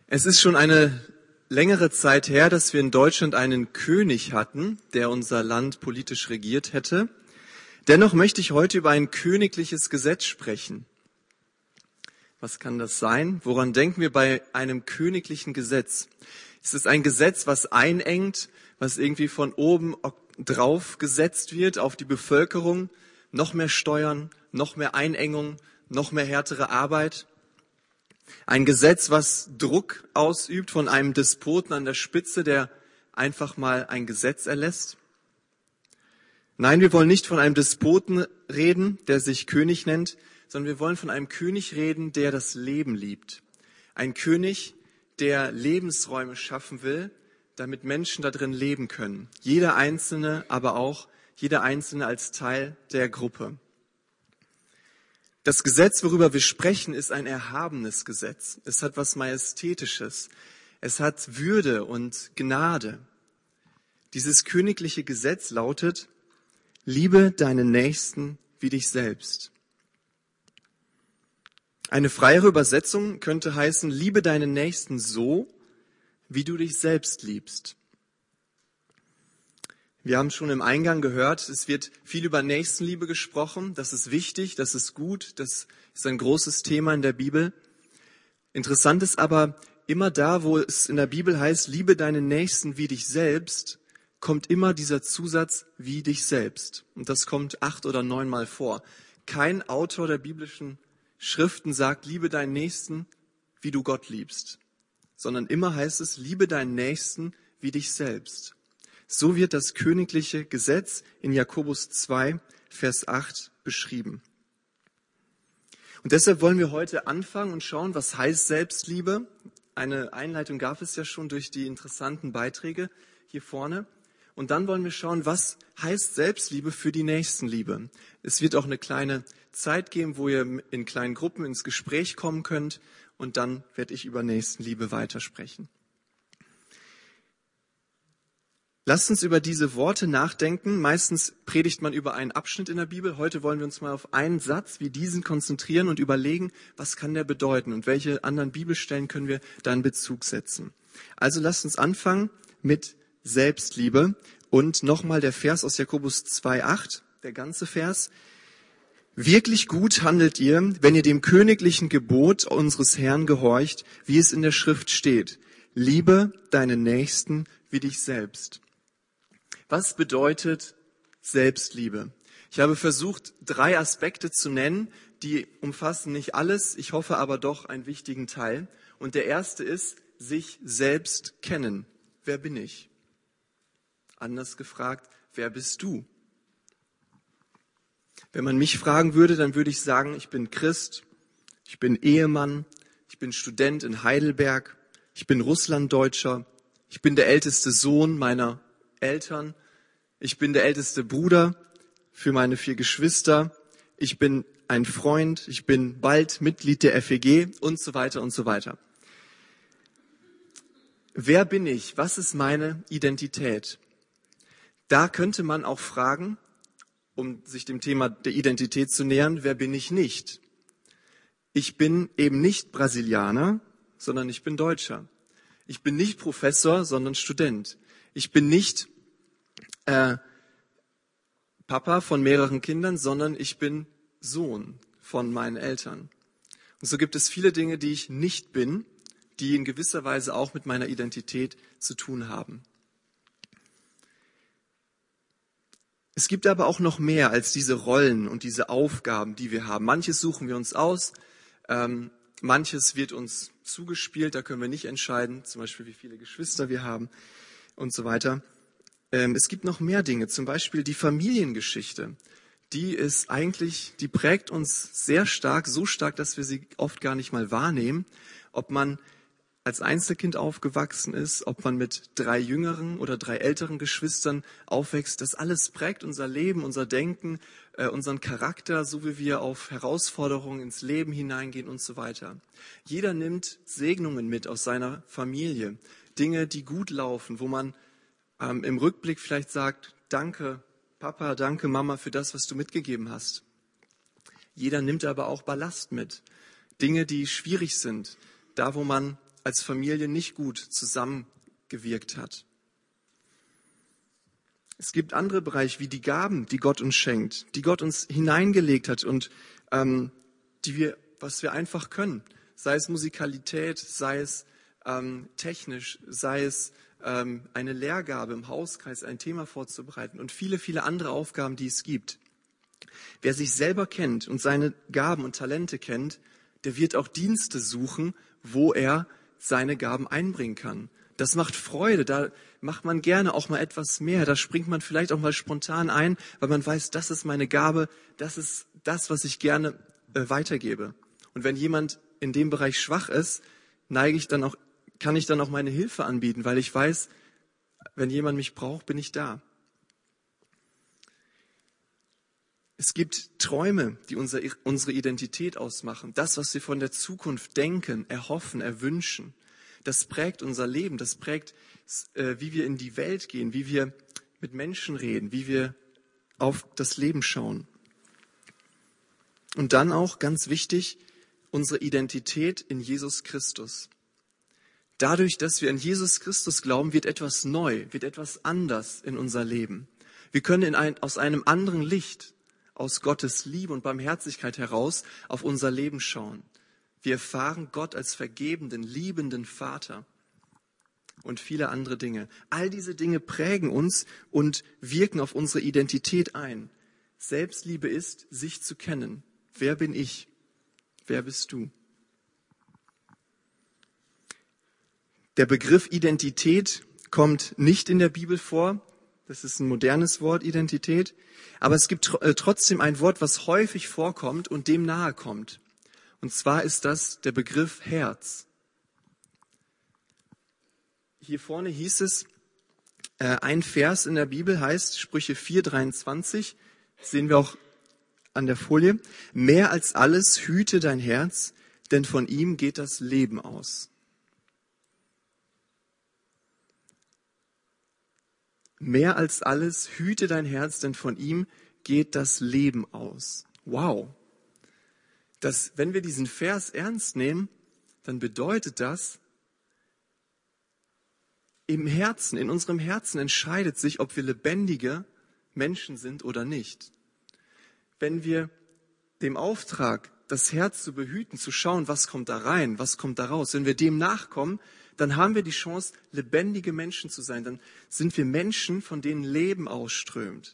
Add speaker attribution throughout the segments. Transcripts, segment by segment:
Speaker 1: Es ist schon eine längere Zeit her, dass wir in Deutschland einen König hatten, der unser Land politisch regiert hätte. Dennoch möchte ich heute über ein königliches Gesetz sprechen. Was kann das sein? Woran denken wir bei einem königlichen Gesetz? Es ist ein Gesetz, was einengt, was irgendwie von oben drauf gesetzt wird auf die Bevölkerung. Noch mehr Steuern, noch mehr Einengung, noch mehr härtere Arbeit. Ein Gesetz, was Druck ausübt von einem Despoten an der Spitze, der einfach mal ein Gesetz erlässt. Nein, wir wollen nicht von einem Despoten reden, der sich König nennt, sondern wir wollen von einem König reden, der das Leben liebt. Ein König, der Lebensräume schaffen will, damit Menschen da drin leben können. Jeder Einzelne, aber auch jeder Einzelne als Teil der Gruppe. Das Gesetz, worüber wir sprechen, ist ein erhabenes Gesetz. Es hat was Majestätisches. Es hat Würde und Gnade. Dieses königliche Gesetz lautet: Liebe deinen Nächsten wie dich selbst. Eine freiere Übersetzung könnte heißen: Liebe deinen Nächsten so, wie du dich selbst liebst. Wir haben schon im Eingang gehört, es wird viel über Nächstenliebe gesprochen. Das ist wichtig, das ist gut, das ist ein großes Thema in der Bibel. Interessant ist aber, immer da, wo es in der Bibel heißt, liebe deinen Nächsten wie dich selbst, kommt immer dieser Zusatz wie dich selbst. Und das kommt 8 oder 9 Mal vor. Kein Autor der biblischen Schriften sagt, liebe deinen Nächsten, wie du Gott liebst. Sondern immer heißt es, liebe deinen Nächsten wie dich selbst. So wird das königliche Gesetz in Jakobus 2, Vers 8 beschrieben. Und deshalb wollen wir heute anfangen und schauen, was heißt Selbstliebe. Eine Einleitung gab es ja schon durch die interessanten Beiträge hier vorne. Und dann wollen wir schauen, was heißt Selbstliebe für die Nächstenliebe. Es wird auch eine kleine Zeit geben, wo ihr in kleinen Gruppen ins Gespräch kommen könnt. Und dann werde ich über Nächstenliebe weitersprechen. Lasst uns über diese Worte nachdenken. Meistens predigt man über einen Abschnitt in der Bibel. Heute wollen wir uns mal auf einen Satz wie diesen konzentrieren und überlegen, was kann der bedeuten und welche anderen Bibelstellen können wir da in Bezug setzen. Also lasst uns anfangen mit Selbstliebe und nochmal der Vers aus Jakobus 2,8, der ganze Vers. Wirklich gut handelt ihr, wenn ihr dem königlichen Gebot unseres Herrn gehorcht, wie es in der Schrift steht. Liebe deinen Nächsten wie dich selbst. Was bedeutet Selbstliebe? Ich habe versucht, 3 Aspekte zu nennen, die umfassen nicht alles, ich hoffe aber doch einen wichtigen Teil. Und der erste ist, sich selbst kennen. Wer bin ich? Anders gefragt, wer bist du? Wenn man mich fragen würde, dann würde ich sagen, ich bin Christ, ich bin Ehemann, ich bin Student in Heidelberg, ich bin Russlanddeutscher, ich bin der älteste Sohn meiner Eltern, ich bin der älteste Bruder für meine 4 Geschwister, ich bin ein Freund, ich bin bald Mitglied der FEG und so weiter und so weiter. Wer bin ich? Was ist meine Identität? Da könnte man auch fragen, um sich dem Thema der Identität zu nähern, wer bin ich nicht? Ich bin eben nicht Brasilianer, sondern ich bin Deutscher. Ich bin nicht Professor, sondern Student. Ich bin nicht Papa von mehreren Kindern, sondern ich bin Sohn von meinen Eltern. Und so gibt es viele Dinge, die ich nicht bin, die in gewisser Weise auch mit meiner Identität zu tun haben. Es gibt aber auch noch mehr als diese Rollen und diese Aufgaben, die wir haben. Manches suchen wir uns aus, manches wird uns zugespielt, da können wir nicht entscheiden, zum Beispiel wie viele Geschwister wir haben und so weiter. Es gibt noch mehr Dinge, zum Beispiel die Familiengeschichte. Die prägt uns sehr stark, so stark, dass wir sie oft gar nicht mal wahrnehmen. Ob man als Einzelkind aufgewachsen ist, ob man mit 3 jüngeren oder 3 älteren Geschwistern aufwächst, das alles prägt unser Leben, unser Denken, unseren Charakter, so wie wir auf Herausforderungen ins Leben hineingehen und so weiter. Jeder nimmt Segnungen mit aus seiner Familie, Dinge, die gut laufen, wo man im Rückblick vielleicht sagt, danke Papa, danke Mama für das, was du mitgegeben hast. Jeder nimmt aber auch Ballast mit, Dinge, die schwierig sind, da wo man als Familie nicht gut zusammengewirkt hat. Es gibt andere Bereiche wie die Gaben, die Gott uns schenkt, die Gott uns hineingelegt hat und was wir einfach können. Sei es Musikalität, sei es technisch, sei es eine Lehrgabe im Hauskreis, ein Thema vorzubereiten und viele, viele andere Aufgaben, die es gibt. Wer sich selber kennt und seine Gaben und Talente kennt, der wird auch Dienste suchen, wo er seine Gaben einbringen kann. Das macht Freude, da macht man gerne auch mal etwas mehr, da springt man vielleicht auch mal spontan ein, weil man weiß, das ist meine Gabe, das ist das, was ich gerne weitergebe. Und wenn jemand in dem Bereich schwach ist, kann ich dann auch meine Hilfe anbieten, weil ich weiß, wenn jemand mich braucht, bin ich da. Es gibt Träume, die unsere Identität ausmachen. Das, was wir von der Zukunft denken, erhoffen, erwünschen. Das prägt unser Leben, das prägt, wie wir in die Welt gehen, wie wir mit Menschen reden, wie wir auf das Leben schauen. Und dann auch, ganz wichtig, unsere Identität in Jesus Christus. Dadurch, dass wir an Jesus Christus glauben, wird etwas neu, wird etwas anders in unser Leben. Wir können aus einem anderen Licht, aus Gottes Liebe und Barmherzigkeit heraus auf unser Leben schauen. Wir erfahren Gott als vergebenden, liebenden Vater und viele andere Dinge. All diese Dinge prägen uns und wirken auf unsere Identität ein. Selbstliebe ist, sich zu kennen. Wer bin ich? Wer bist du? Der Begriff Identität kommt nicht in der Bibel vor. Das ist ein modernes Wort, Identität. Aber es gibt trotzdem ein Wort, was häufig vorkommt und dem nahe kommt. Und zwar ist das der Begriff Herz. Hier vorne hieß es, ein Vers in der Bibel heißt Sprüche 4,23, sehen wir auch an der Folie. Mehr als alles hüte dein Herz, denn von ihm geht das Leben aus. Mehr als alles hüte dein Herz, denn von ihm geht das Leben aus. Wow. Wenn wir diesen Vers ernst nehmen, dann bedeutet das, im Herzen, in unserem Herzen entscheidet sich, ob wir lebendige Menschen sind oder nicht. Wenn wir dem Auftrag, das Herz zu behüten, zu schauen, was kommt da rein, was kommt da raus, wenn wir dem nachkommen, dann haben wir die Chance, lebendige Menschen zu sein. Dann sind wir Menschen, von denen Leben ausströmt.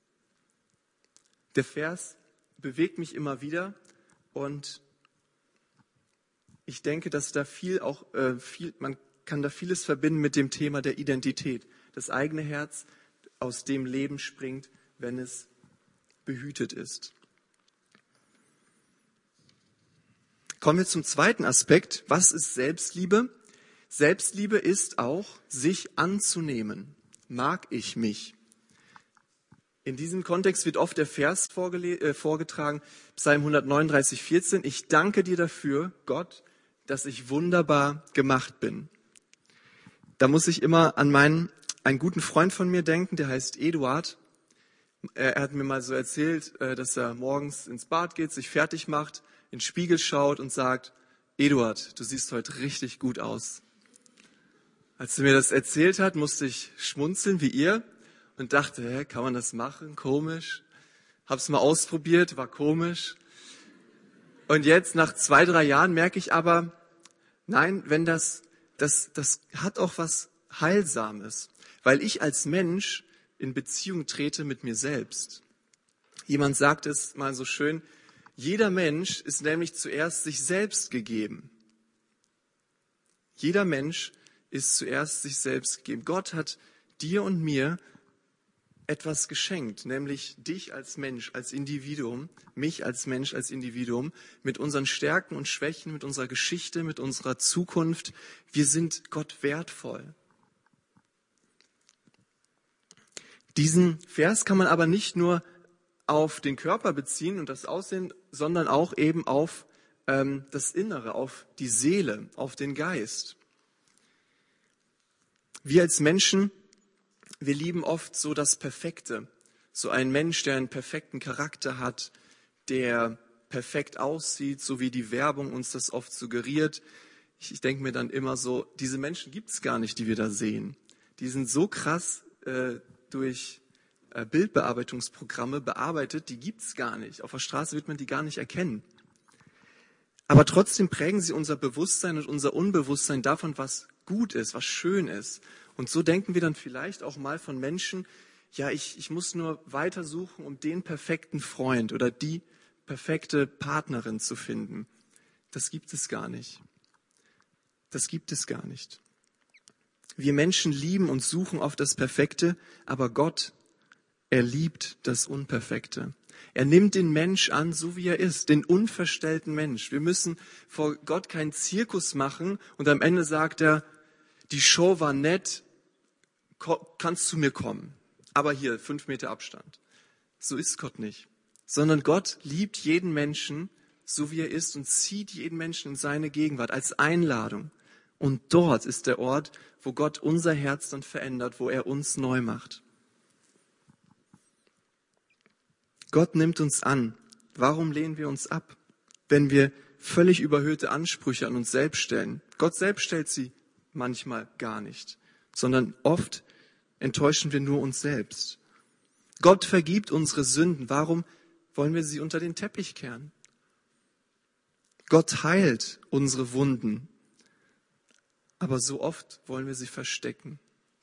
Speaker 1: Der Vers bewegt mich immer wieder und ich denke, dass da man kann da vieles verbinden mit dem Thema der Identität. Das eigene Herz, aus dem Leben springt, wenn es behütet ist. Kommen wir zum zweiten Aspekt. Was ist Selbstliebe? Selbstliebe ist auch, sich anzunehmen. Mag ich mich? In diesem Kontext wird oft der Vers vorgetragen, Psalm 139, 14. Ich danke dir dafür, Gott, dass ich wunderbar gemacht bin. Da muss ich immer an einen guten Freund von mir denken, der heißt Eduard. Er hat mir mal so erzählt, dass er morgens ins Bad geht, sich fertig macht, in den Spiegel schaut und sagt, Eduard, du siehst heute richtig gut aus. Als er mir das erzählt hat, musste ich schmunzeln wie ihr und dachte, kann man das machen? Komisch. Hab's mal ausprobiert, war komisch. Und jetzt nach 2-3 Jahren merke ich aber, nein, wenn das hat auch was Heilsames, weil ich als Mensch in Beziehung trete mit mir selbst. Jemand sagt es mal so schön, jeder Mensch ist nämlich zuerst sich selbst gegeben. Jeder Mensch ist zuerst sich selbst gegeben. Gott hat dir und mir etwas geschenkt, nämlich dich als Mensch, als Individuum, mich als Mensch, als Individuum, mit unseren Stärken und Schwächen, mit unserer Geschichte, mit unserer Zukunft. Wir sind Gott wertvoll. Diesen Vers kann man aber nicht nur auf den Körper beziehen und das Aussehen, sondern auch eben auf das Innere, auf die Seele, auf den Geist. Wir als Menschen, wir lieben oft so das Perfekte. So ein Mensch, der einen perfekten Charakter hat, der perfekt aussieht, so wie die Werbung uns das oft suggeriert, ich denke mir dann immer so, diese Menschen gibt es gar nicht, die wir da sehen. Die sind so krass durch Bildbearbeitungsprogramme bearbeitet, die gibt es gar nicht. Auf der Straße wird man die gar nicht erkennen. Aber trotzdem prägen sie unser Bewusstsein und unser Unbewusstsein davon, was gut ist, was schön ist. Und so denken wir dann vielleicht auch mal von Menschen, ja, ich muss nur weitersuchen, um den perfekten Freund oder die perfekte Partnerin zu finden. Das gibt es gar nicht. Das gibt es gar nicht. Wir Menschen lieben und suchen oft das Perfekte, aber Gott, er liebt das Unperfekte. Er nimmt den Mensch an, so wie er ist, den unverstellten Mensch. Wir müssen vor Gott keinen Zirkus machen und am Ende sagt er, die Show war nett, kannst zu mir kommen. Aber hier, 5 Meter Abstand. So ist Gott nicht. Sondern Gott liebt jeden Menschen, so wie er ist und zieht jeden Menschen in seine Gegenwart als Einladung. Und dort ist der Ort, wo Gott unser Herz dann verändert, wo er uns neu macht. Gott nimmt uns an. Warum lehnen wir uns ab, wenn wir völlig überhöhte Ansprüche an uns selbst stellen? Gott selbst stellt sie manchmal gar nicht, sondern oft enttäuschen wir nur uns selbst. Gott vergibt unsere Sünden. Warum wollen wir sie unter den Teppich kehren? Gott heilt unsere Wunden, aber so oft wollen wir sie verstecken.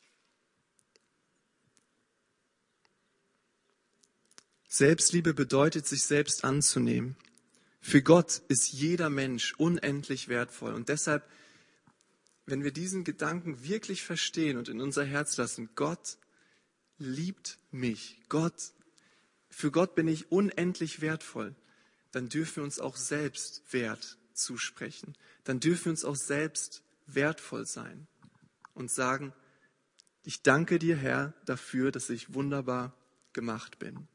Speaker 1: Selbstliebe bedeutet, sich selbst anzunehmen. Für Gott ist jeder Mensch unendlich wertvoll. Und deshalb, wenn wir diesen Gedanken wirklich verstehen und in unser Herz lassen, Gott liebt mich, für Gott bin ich unendlich wertvoll, dann dürfen wir uns auch selbst Wert zusprechen. Dann dürfen wir uns auch selbst wertvoll sein und sagen, ich danke dir, Herr, dafür, dass ich wunderbar gemacht bin.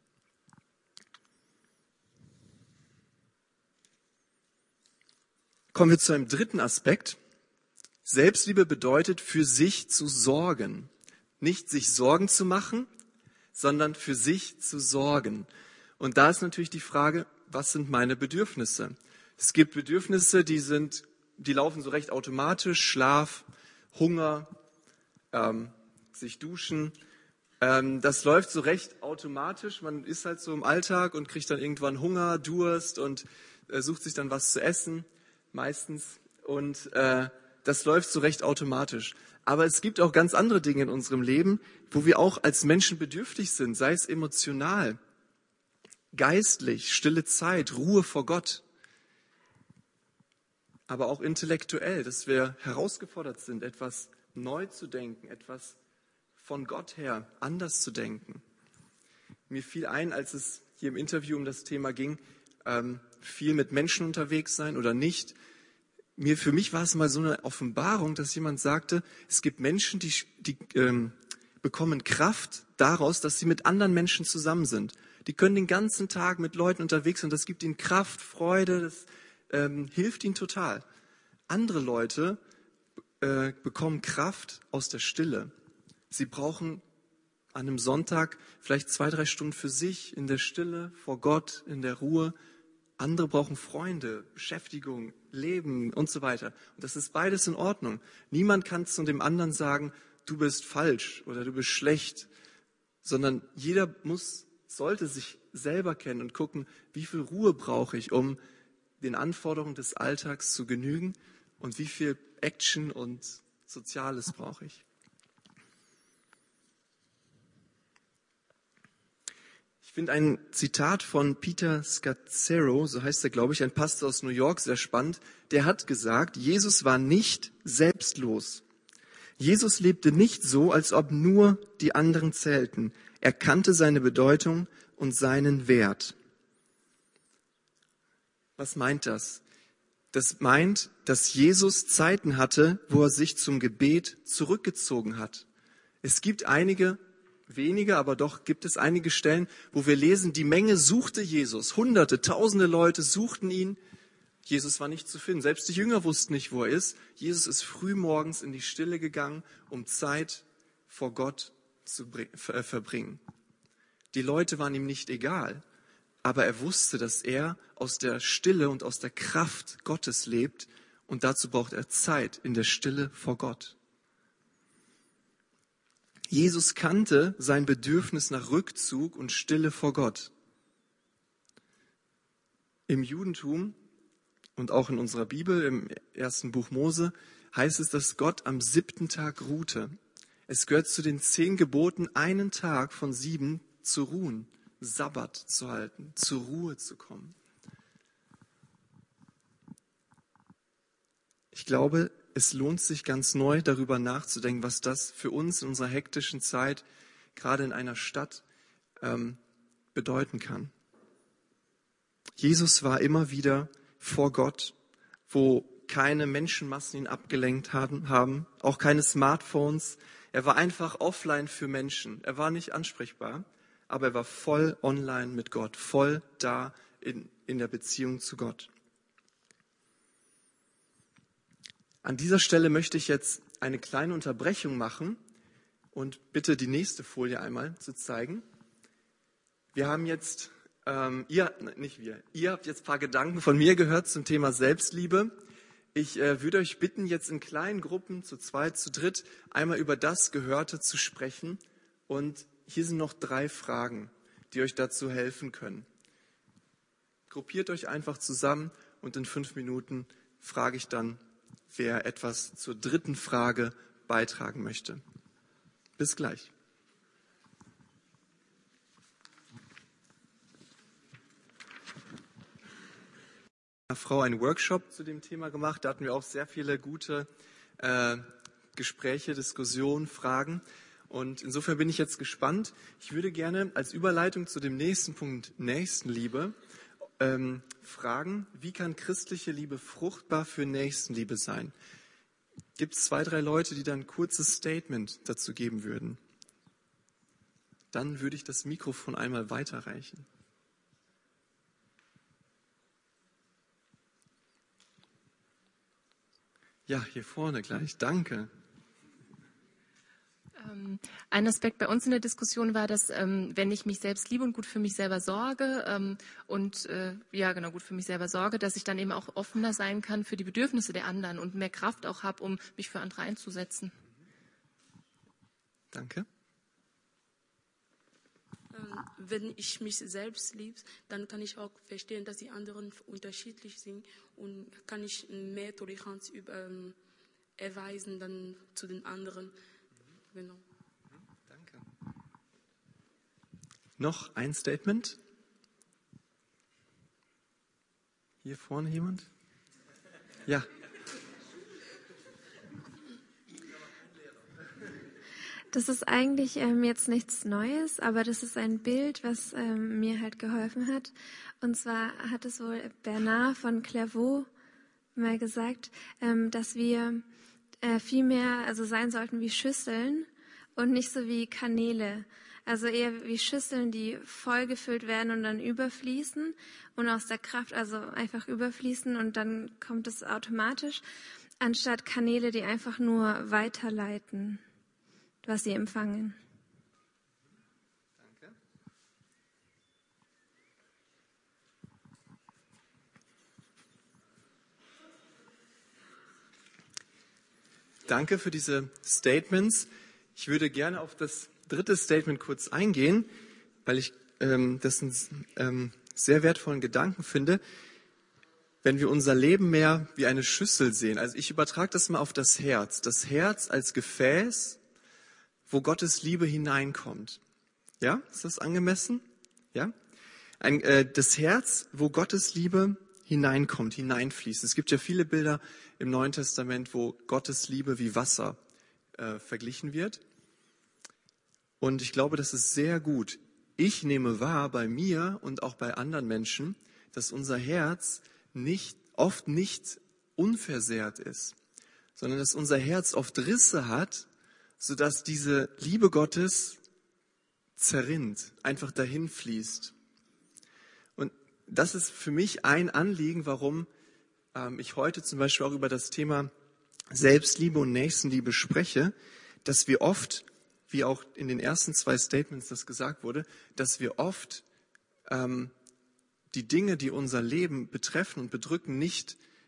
Speaker 1: Kommen wir zu einem dritten Aspekt. Selbstliebe bedeutet, für sich zu sorgen. Nicht sich Sorgen zu machen, sondern für sich zu sorgen. Und da ist natürlich die Frage, was sind meine Bedürfnisse? Es gibt Bedürfnisse, die laufen so recht automatisch. Schlaf, Hunger, sich duschen. Das läuft so recht automatisch. Man ist halt so im Alltag und kriegt dann irgendwann Hunger, Durst und sucht sich dann was zu essen. Meistens. Und das läuft so recht automatisch. Aber es gibt auch ganz andere Dinge in unserem Leben, wo wir auch als Menschen bedürftig sind, sei es emotional, geistlich, stille Zeit, Ruhe vor Gott, aber auch intellektuell, dass wir herausgefordert sind, etwas neu zu denken, etwas von Gott her anders zu denken. Mir fiel ein, als es hier im Interview um das Thema ging, viel mit Menschen unterwegs sein oder nicht. Für mich war es mal so eine Offenbarung, dass jemand sagte, es gibt Menschen, die bekommen Kraft daraus, dass sie mit anderen Menschen zusammen sind. Die können den ganzen Tag mit Leuten unterwegs sein und das gibt ihnen Kraft, Freude, das hilft ihnen total. Andere Leute bekommen Kraft aus der Stille. Sie brauchen an einem Sonntag vielleicht 2-3 Stunden für sich in der Stille, vor Gott, in der Ruhe. Andere brauchen Freunde, Beschäftigung, Leben und so weiter. Und das ist beides in Ordnung. Niemand kann zu dem anderen sagen, du bist falsch oder du bist schlecht, sondern jeder sollte sich selber kennen und gucken, wie viel Ruhe brauche ich, um den Anforderungen des Alltags zu genügen und wie viel Action und Soziales brauche ich. Ich finde ein Zitat von Peter Scazzero, so heißt er, glaube ich, ein Pastor aus New York, sehr spannend. Der hat gesagt, Jesus war nicht selbstlos. Jesus lebte nicht so, als ob nur die anderen zählten. Er kannte seine Bedeutung und seinen Wert. Was meint das? Das meint, dass Jesus Zeiten hatte, wo er sich zum Gebet zurückgezogen hat. Es gibt wenige, aber doch gibt es einige Stellen, wo wir lesen, die Menge suchte Jesus. Hunderte, tausende Leute suchten ihn. Jesus war nicht zu finden. Selbst die Jünger wussten nicht, wo er ist. Jesus ist früh morgens in die Stille gegangen, um Zeit vor Gott zu verbringen. Die Leute waren ihm nicht egal, aber er wusste, dass er aus der Stille und aus der Kraft Gottes lebt Und dazu braucht er Zeit in der Stille vor Gott. Jesus kannte sein Bedürfnis nach Rückzug und Stille vor Gott. Im Judentum und auch in unserer Bibel, im ersten Buch Mose, heißt es, dass Gott am 7. Tag ruhte. Es gehört zu den 10 Geboten, einen Tag von 7 zu ruhen, Sabbat zu halten, zur Ruhe zu kommen. Ich glaube, es lohnt sich ganz neu darüber nachzudenken, was das für uns in unserer hektischen Zeit, gerade in einer Stadt, bedeuten kann. Jesus war immer wieder vor Gott, wo keine Menschenmassen ihn abgelenkt haben, auch keine Smartphones. Er war einfach offline für Menschen. Er war nicht ansprechbar, aber er war voll online mit Gott, voll da in der Beziehung zu Gott. An dieser Stelle möchte ich jetzt eine kleine Unterbrechung machen und bitte die nächste Folie einmal zu zeigen. Wir haben jetzt, ihr habt jetzt ein paar Gedanken von mir gehört zum Thema Selbstliebe. Ich würde euch bitten, jetzt in kleinen Gruppen, zu 2, zu 3, einmal über das Gehörte zu sprechen. Und hier sind noch 3 Fragen, die euch dazu helfen können. Gruppiert euch einfach zusammen und in 5 Minuten frage ich dann, wer etwas zur 3. Frage beitragen möchte. Bis gleich. Eine Frau einen Workshop zu dem Thema gemacht. Da hatten wir auch sehr viele gute Gespräche, Diskussionen, Fragen. Und insofern bin ich jetzt gespannt. Ich würde gerne als Überleitung zu dem nächsten Punkt Nächstenliebe fragen, wie kann christliche Liebe fruchtbar für Nächstenliebe sein? Gibt es 2, 3 Leute, die dann ein kurzes Statement dazu geben würden? Dann würde ich das Mikrofon einmal weiterreichen. Ja, hier vorne gleich. Danke.
Speaker 2: Ein Aspekt bei uns in der Diskussion war, dass wenn ich mich selbst liebe und gut für mich selber sorge gut für mich selber sorge, dass ich dann eben auch offener sein kann für die Bedürfnisse der anderen und mehr Kraft auch habe, um mich für andere einzusetzen.
Speaker 1: Danke.
Speaker 3: Wenn ich mich selbst liebe, dann kann ich auch verstehen, dass die anderen unterschiedlich sind und kann ich mehr Toleranz erweisen dann zu den anderen. Genau.
Speaker 1: Danke. Noch ein Statement? Hier vorne jemand? Ja.
Speaker 4: Das ist eigentlich jetzt nichts Neues, aber das ist ein Bild, was mir halt geholfen hat. Und zwar hat es wohl Bernard von Clairvaux mal gesagt, dass wir viel mehr sein sollten wie Schüsseln und nicht so wie Kanäle. Also eher wie Schüsseln, die vollgefüllt werden und dann überfließen und aus der Kraft einfach überfließen und dann kommt es automatisch, anstatt Kanäle, die einfach nur weiterleiten, was sie empfangen.
Speaker 1: Danke. Danke für diese Statements. Ich würde gerne auf das 3. Statement kurz eingehen, weil ich das einen sehr wertvollen Gedanken finde. Wenn wir unser Leben mehr wie eine Schüssel sehen, also ich übertrage das mal auf das Herz als Gefäß, wo Gottes Liebe hineinkommt. Ja, ist das angemessen? Ja? Das Herz, wo Gottes Liebe hineinkommt, hineinfließt. Es gibt ja viele Bilder im Neuen Testament, wo Gottes Liebe wie Wasser verglichen wird. Und ich glaube, das ist sehr gut. Ich nehme wahr bei mir und auch bei anderen Menschen, dass unser Herz oft nicht unversehrt ist, sondern dass unser Herz oft Risse hat, sodass diese Liebe Gottes zerrinnt, einfach dahin fließt. Und das ist für mich ein Anliegen, warum ich heute zum Beispiel auch über das Thema Selbstliebe und Nächstenliebe spreche, dass wir oft, wie auch in den ersten 2 Statements das gesagt wurde, dass wir oft die Dinge, die unser Leben betreffen und bedrücken, nicht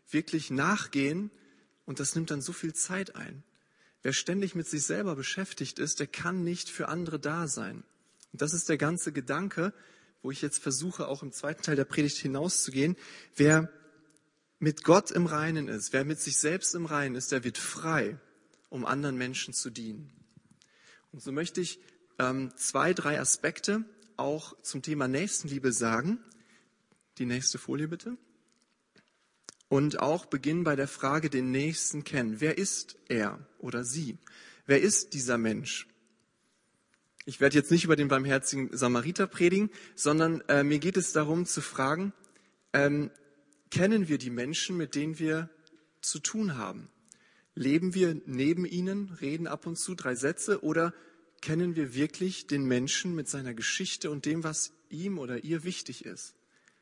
Speaker 1: wirklich nachgehen und das nimmt dann so viel Zeit ein. Wer ständig mit sich selber beschäftigt ist, der kann nicht für andere da sein. Und das ist der ganze Gedanke, wo ich jetzt versuche, auch im zweiten Teil der Predigt hinauszugehen. Wer mit Gott im Reinen ist, wer mit sich selbst im Reinen ist, der wird frei, um anderen Menschen zu dienen. Und so möchte ich 2, 3 Aspekte auch zum Thema Nächstenliebe sagen. Die nächste Folie bitte. Und auch beginnen bei der Frage, den Nächsten kennen. Wer ist er oder sie? Wer ist dieser Mensch? Ich werde jetzt nicht über den barmherzigen Samariter predigen, sondern mir geht es darum zu fragen, kennen wir die Menschen, mit denen wir zu tun haben? Leben wir neben ihnen, reden ab und zu 3 Sätze oder kennen wir wirklich den Menschen mit seiner Geschichte und dem, was ihm oder ihr wichtig ist?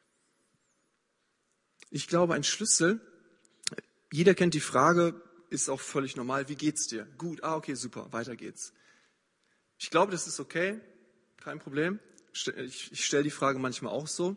Speaker 1: Ich glaube, ein Schlüssel, jeder kennt die Frage, ist auch völlig normal, wie geht's dir? Gut, okay, super, weiter geht's. Ich glaube, das ist okay, kein Problem. Ich stelle die Frage manchmal auch so.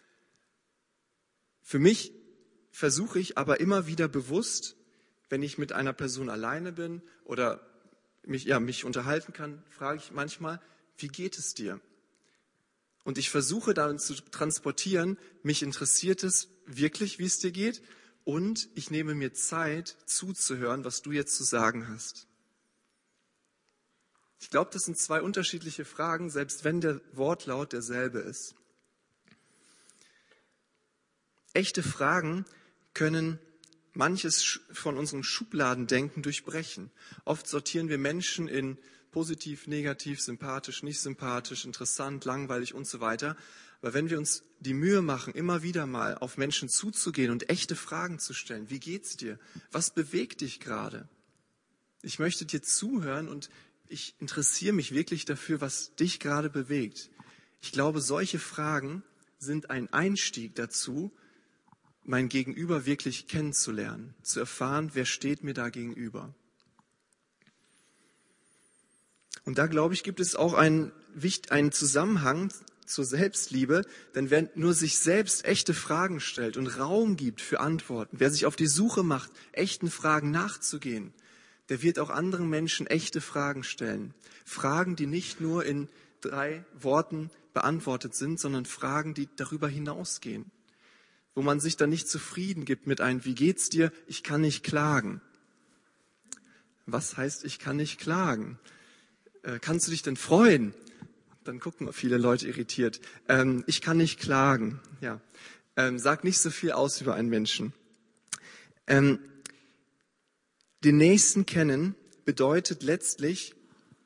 Speaker 1: Für mich versuche ich aber immer wieder bewusst, wenn ich mit einer Person alleine bin oder mich unterhalten kann, frage ich manchmal, wie geht es dir? Und ich versuche darin zu transportieren, mich interessiert es wirklich, wie es dir geht, und ich nehme mir Zeit, zuzuhören, was du jetzt zu sagen hast. Ich glaube, das sind 2 unterschiedliche Fragen, selbst wenn der Wortlaut derselbe ist. Echte Fragen können manches von unserem Schubladendenken durchbrechen. Oft sortieren wir Menschen in positiv, negativ, sympathisch, nicht sympathisch, interessant, langweilig und so weiter. Aber wenn wir uns die Mühe machen, immer wieder mal auf Menschen zuzugehen und echte Fragen zu stellen, wie geht's dir? Was bewegt dich gerade? Ich möchte dir zuhören und ich interessiere mich wirklich dafür, was dich gerade bewegt. Ich glaube, solche Fragen sind ein Einstieg dazu, mein Gegenüber wirklich kennenzulernen, zu erfahren, wer steht mir da gegenüber. Und da, glaube ich, gibt es auch einen Zusammenhang zur Selbstliebe, denn wer nur sich selbst echte Fragen stellt und Raum gibt für Antworten, wer sich auf die Suche macht, echten Fragen nachzugehen, der wird auch anderen Menschen echte Fragen stellen. Fragen, die nicht nur in 3 Worten beantwortet sind, sondern Fragen, die darüber hinausgehen. Wo man sich dann nicht zufrieden gibt mit einem, wie geht's dir? Ich kann nicht klagen. Was heißt, ich kann nicht klagen? Kannst du dich denn freuen? Dann gucken viele Leute irritiert. Ich kann nicht klagen. Ja. Sagt nicht so viel aus über einen Menschen. Den Nächsten kennen bedeutet letztlich,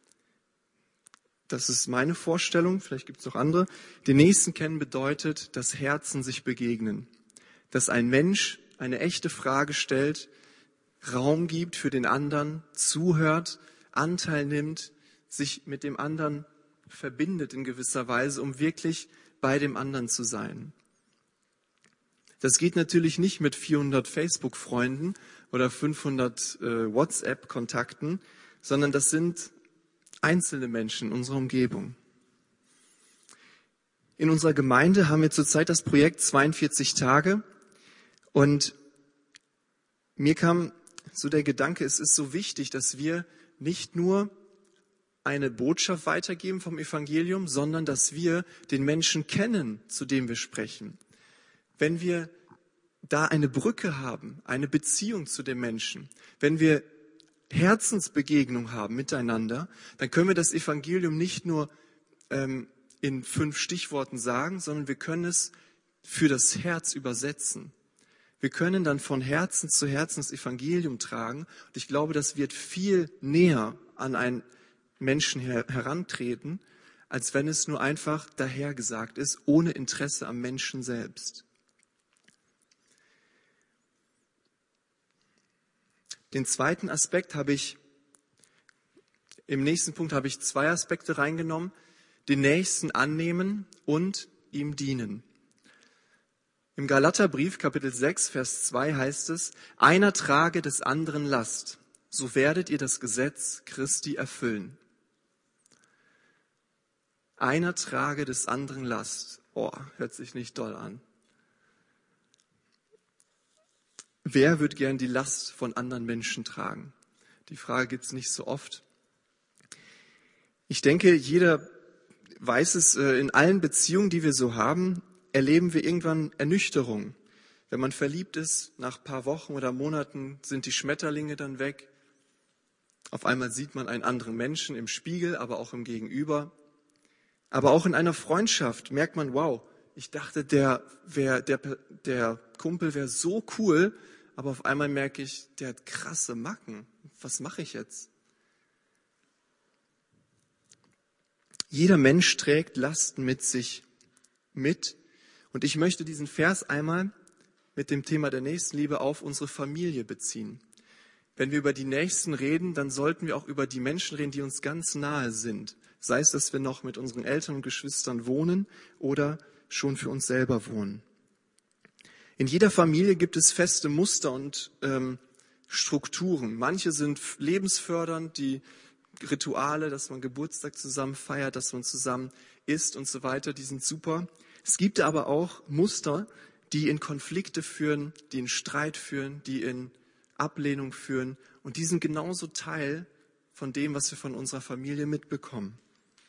Speaker 1: das ist meine Vorstellung, vielleicht gibt es noch andere, den Nächsten kennen bedeutet, dass Herzen sich begegnen. Dass ein Mensch eine echte Frage stellt, Raum gibt für den anderen, zuhört, Anteil nimmt, sich mit dem anderen verbindet in gewisser Weise, um wirklich bei dem anderen zu sein. Das geht natürlich nicht mit 400 Facebook-Freunden oder 500 WhatsApp-Kontakten, sondern das sind einzelne Menschen in unserer Umgebung. In unserer Gemeinde haben wir zurzeit das Projekt 42 Tage und mir kam so der Gedanke, es ist so wichtig, dass wir nicht nur eine Botschaft weitergeben vom Evangelium, sondern dass wir den Menschen kennen, zu dem wir sprechen. Wenn wir da eine Brücke haben, eine Beziehung zu dem Menschen, wenn wir Herzensbegegnung haben miteinander, dann können wir das Evangelium nicht nur in 5 Stichworten sagen, sondern wir können es für das Herz übersetzen. Wir können dann von Herzen zu Herzen das Evangelium tragen. Und ich glaube, das wird viel näher an einen Menschen herantreten, als wenn es nur einfach dahergesagt ist, ohne Interesse am Menschen selbst. Den zweiten Aspekt im nächsten Punkt habe ich 2 Aspekte reingenommen. Den Nächsten annehmen und ihm dienen. Im Galaterbrief, Kapitel 6, Vers 2 heißt es, einer trage des anderen Last, so werdet ihr das Gesetz Christi erfüllen. Einer trage des anderen Last. Oh, hört sich nicht doll an. wer wird gern die Last von anderen Menschen tragen? Die Frage gibt's nicht so oft. Ich denke, jeder weiß es, in allen Beziehungen, die wir so haben, erleben wir irgendwann Ernüchterung. Wenn man verliebt ist, nach ein paar Wochen oder Monaten sind die Schmetterlinge dann weg. Auf einmal sieht man einen anderen Menschen im Spiegel, aber auch im Gegenüber. Aber auch in einer Freundschaft merkt man, wow, ich dachte, der Kumpel wäre so cool, aber auf einmal merke ich, der hat krasse Macken. Was mache ich jetzt? Jeder Mensch trägt Lasten mit sich mit. Und ich möchte diesen Vers einmal mit dem Thema der Nächstenliebe auf unsere Familie beziehen. Wenn wir über die Nächsten reden, dann sollten wir auch über die Menschen reden, die uns ganz nahe sind. Sei es, dass wir noch mit unseren Eltern und Geschwistern wohnen oder schon für uns selber wohnen. In jeder Familie gibt es feste Muster und Strukturen. Manche sind lebensfördernd, die Rituale, dass man Geburtstag zusammen feiert, dass man zusammen isst und so weiter, die sind super. Es gibt aber auch Muster, die in Konflikte führen, die in Streit führen, die in Ablehnung führen. Und die sind genauso Teil von dem, was wir von unserer Familie mitbekommen.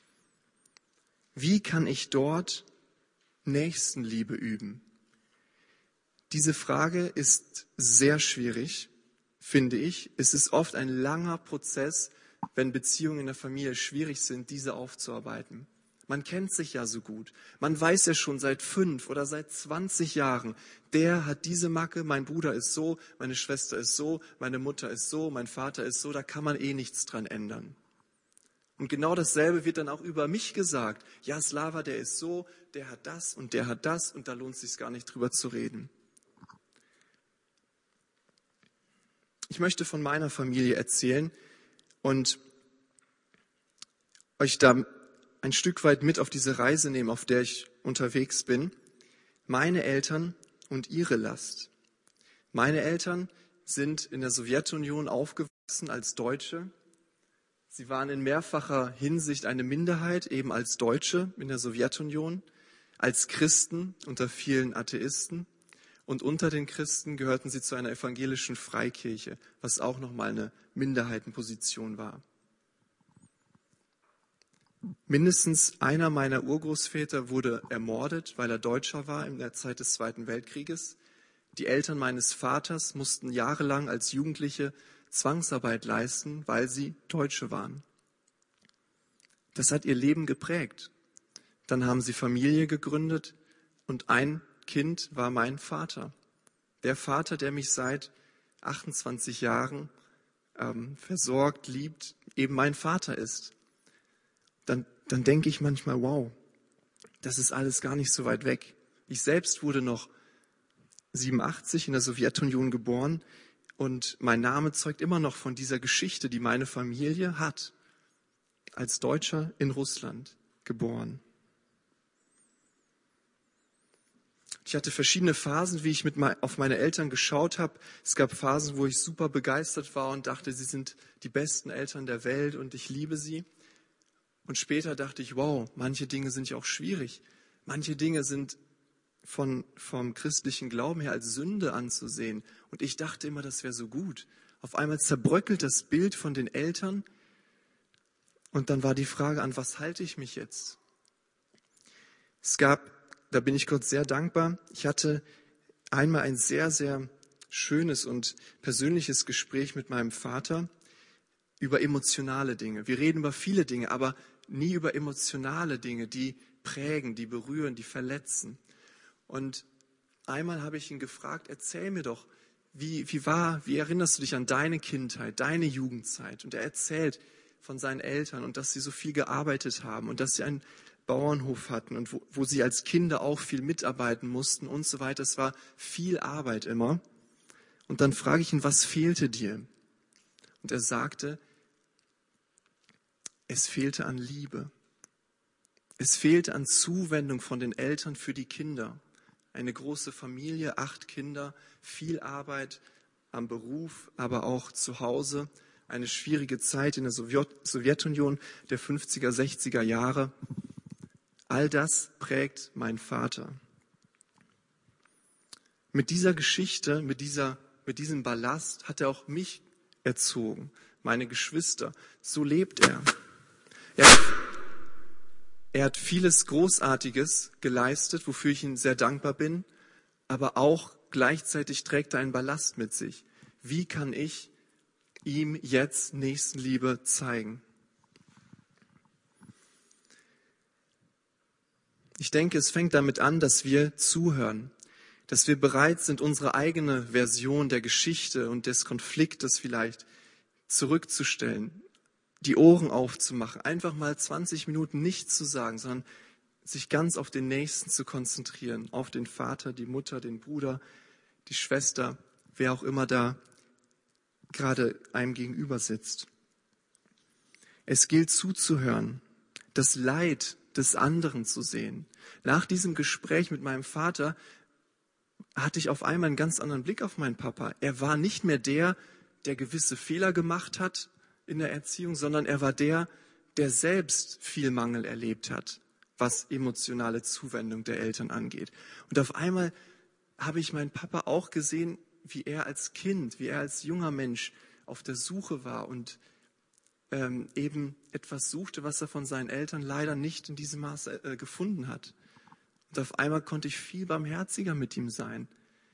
Speaker 1: Wie kann ich dort Nächstenliebe üben? Diese Frage ist sehr schwierig, finde ich. Es ist oft ein langer Prozess, wenn Beziehungen in der Familie schwierig sind, diese aufzuarbeiten. Man kennt sich ja so gut. Man weiß ja schon seit 5 oder seit 20 Jahren, der hat diese Macke, mein Bruder ist so, meine Schwester ist so, meine Mutter ist so, mein Vater ist so, da kann man eh nichts dran ändern. Und genau dasselbe wird dann auch über mich gesagt. Ja, Slava, der ist so, der hat das und da lohnt es sich gar nicht drüber zu reden. Ich möchte von meiner Familie erzählen und euch da ein Stück weit mit auf diese Reise nehmen, auf der ich unterwegs bin. Meine Eltern und ihre Last. Meine Eltern sind in der Sowjetunion aufgewachsen als Deutsche. Sie waren in mehrfacher Hinsicht eine Minderheit, eben als Deutsche in der Sowjetunion, als Christen unter vielen Atheisten. Und unter den Christen gehörten sie zu einer evangelischen Freikirche, was auch nochmal eine Minderheitenposition war. Mindestens einer meiner Urgroßväter wurde ermordet, weil er Deutscher war in der Zeit des Zweiten Weltkrieges. Die Eltern meines Vaters mussten jahrelang als Jugendliche Zwangsarbeit leisten, weil sie Deutsche waren. Das hat ihr Leben geprägt. Dann haben sie Familie gegründet und ein Kind war mein Vater. Der Vater, der mich seit 28 Jahren versorgt, liebt, eben mein Vater ist. Dann denke ich manchmal, wow, das ist alles gar nicht so weit weg. Ich selbst wurde noch 87 in der Sowjetunion geboren und mein Name zeugt immer noch von dieser Geschichte, die meine Familie hat. Als Deutscher in Russland geboren. Ich hatte verschiedene Phasen, wie ich auf meine Eltern geschaut habe. Es gab Phasen, wo ich super begeistert war und dachte, sie sind die besten Eltern der Welt und ich liebe sie. Und später dachte ich, wow, manche Dinge sind ja auch schwierig. Manche Dinge sind vom christlichen Glauben her als Sünde anzusehen. Und ich dachte immer, das wäre so gut. Auf einmal zerbröckelt das Bild von den Eltern. Und dann war die Frage, an was halte ich mich jetzt? Da bin ich Gott sehr dankbar. Ich hatte einmal ein sehr, sehr schönes und persönliches Gespräch mit meinem Vater über emotionale Dinge. Wir reden über viele Dinge, aber nie über emotionale Dinge, die prägen, die berühren, die verletzen. Und einmal habe ich ihn gefragt, erzähl mir doch, wie erinnerst du dich an deine Kindheit, deine Jugendzeit? Und er erzählt von seinen Eltern und dass sie so viel gearbeitet haben und dass sie einen Bauernhof hatten und wo sie als Kinder auch viel mitarbeiten mussten und so weiter. Es war viel Arbeit immer. Und dann frage ich ihn, was fehlte dir? Und er sagte, es fehlte an Liebe. Es fehlte an Zuwendung von den Eltern für die Kinder. Eine große Familie, 8 Kinder, viel Arbeit am Beruf, aber auch zu Hause. Eine schwierige Zeit in der Sowjetunion der 50er, 60er Jahre. All das prägt mein Vater. Mit dieser Geschichte, mit dieser Mit diesem Ballast hat er auch mich erzogen, meine Geschwister. So lebt er. Er hat vieles Großartiges geleistet, wofür ich ihm sehr dankbar bin, aber auch gleichzeitig trägt er einen Ballast mit sich. Wie kann ich ihm jetzt Nächstenliebe zeigen? Ich denke, es fängt damit an, dass wir zuhören, dass wir bereit sind, unsere eigene Version der Geschichte und des Konfliktes vielleicht zurückzustellen, die Ohren aufzumachen, einfach mal 20 Minuten nichts zu sagen, sondern sich ganz auf den Nächsten zu konzentrieren, auf den Vater, die Mutter, den Bruder, die Schwester, wer auch immer da gerade einem gegenüber sitzt. Es gilt zuzuhören, das Leid des anderen zu sehen. Nach diesem Gespräch mit meinem Vater hatte ich auf einmal einen ganz anderen Blick auf meinen Papa. Er war nicht mehr der gewisse Fehler gemacht hat in der Erziehung, sondern er war der selbst viel Mangel erlebt hat, was emotionale Zuwendung der Eltern angeht. Und auf einmal habe ich meinen Papa auch gesehen, wie er als Kind, wie er als junger Mensch auf der Suche war und eben etwas suchte, was er von seinen Eltern leider nicht in diesem Maße gefunden hat. Und auf einmal konnte ich viel barmherziger mit ihm sein.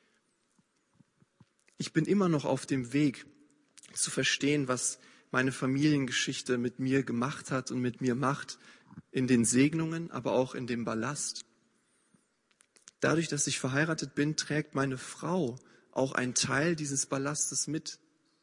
Speaker 1: Ich bin immer noch auf dem Weg zu verstehen, was meine Familiengeschichte mit mir gemacht hat und mit mir macht, in den Segnungen, aber auch in dem Ballast. Dadurch, dass ich verheiratet bin, trägt meine Frau auch einen Teil dieses Ballastes mit.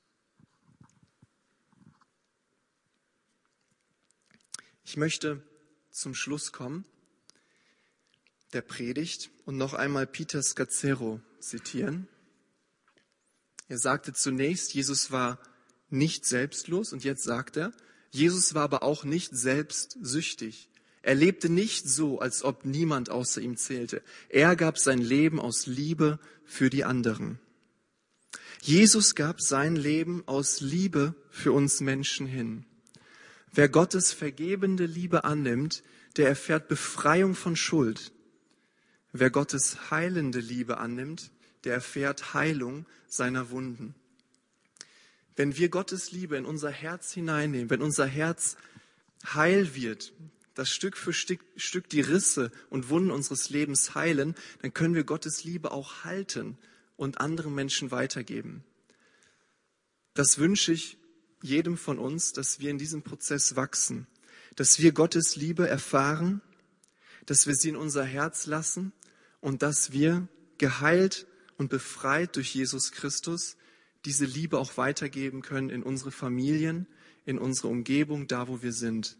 Speaker 1: Ich möchte zum Schluss kommen, der Predigt, und noch einmal Peter Scazzero zitieren. Er sagte zunächst, Jesus war nicht selbstlos, und jetzt sagt er, Jesus war aber auch nicht selbstsüchtig. Er lebte nicht so, als ob niemand außer ihm zählte. Er gab sein Leben aus Liebe für die anderen. Jesus gab sein Leben aus Liebe für uns Menschen hin. Wer Gottes vergebende Liebe annimmt, der erfährt Befreiung von Schuld. Wer Gottes heilende Liebe annimmt, der erfährt Heilung seiner Wunden. Wenn wir Gottes Liebe in unser Herz hineinnehmen, wenn unser Herz heil wird, das Stück für Stück die Risse und Wunden unseres Lebens heilen, dann können wir Gottes Liebe auch halten und anderen Menschen weitergeben. Das wünsche ich jedem von uns, dass wir in diesem Prozess wachsen, dass wir Gottes Liebe erfahren, dass wir sie in unser Herz lassen und dass wir geheilt und befreit durch Jesus Christus diese Liebe auch weitergeben können in unsere Familien, in unsere Umgebung, da wo wir sind.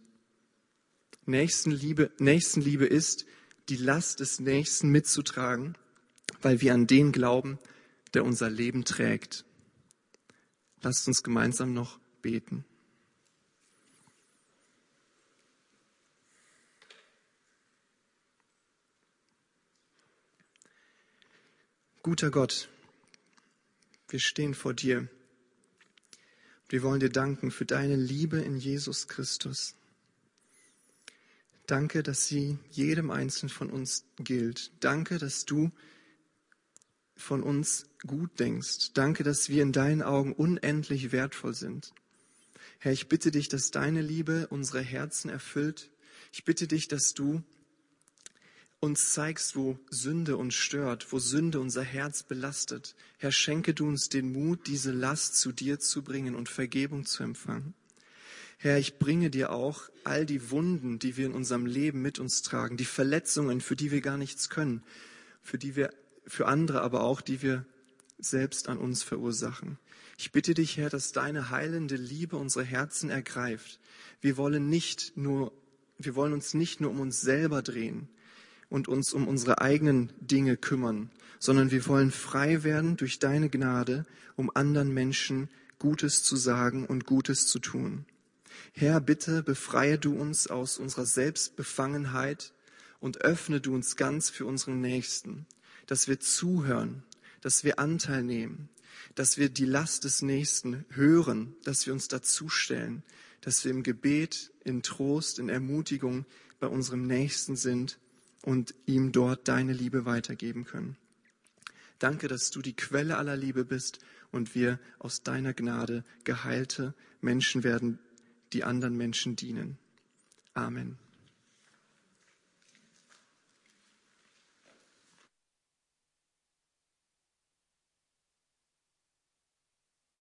Speaker 1: Nächstenliebe ist, die Last des Nächsten mitzutragen, weil wir an den glauben, der unser Leben trägt. Lasst uns gemeinsam noch beten. Guter Gott, wir stehen vor dir. Wir wollen dir danken für deine Liebe in Jesus Christus. Danke, dass sie jedem Einzelnen von uns gilt. Danke, dass du von uns gut denkst. Danke, dass wir in deinen Augen unendlich wertvoll sind. Herr, ich bitte dich, dass deine Liebe unsere Herzen erfüllt. Ich bitte dich, dass du uns zeigst, wo Sünde uns stört, wo Sünde unser Herz belastet. Herr, schenke du uns den Mut, diese Last zu dir zu bringen und Vergebung zu empfangen. Herr, ich bringe dir auch all die Wunden, die wir in unserem Leben mit uns tragen, die Verletzungen, für die wir gar nichts können, für andere aber auch, die wir selbst an uns verursachen. Ich bitte dich, Herr, dass deine heilende Liebe unsere Herzen ergreift. Wir wollen uns nicht nur um uns selber drehen und uns um unsere eigenen Dinge kümmern, sondern wir wollen frei werden durch deine Gnade, um anderen Menschen Gutes zu sagen und Gutes zu tun. Herr, bitte befreie du uns aus unserer Selbstbefangenheit und öffne du uns ganz für unseren Nächsten, dass wir zuhören, dass wir Anteil nehmen, dass wir die Last des Nächsten hören, dass wir uns dazustellen, dass wir im Gebet, in Trost, in Ermutigung bei unserem Nächsten sind und ihm dort deine Liebe weitergeben können. Danke, dass du die Quelle aller Liebe bist und wir aus deiner Gnade geheilte Menschen werden, die anderen Menschen dienen. Amen.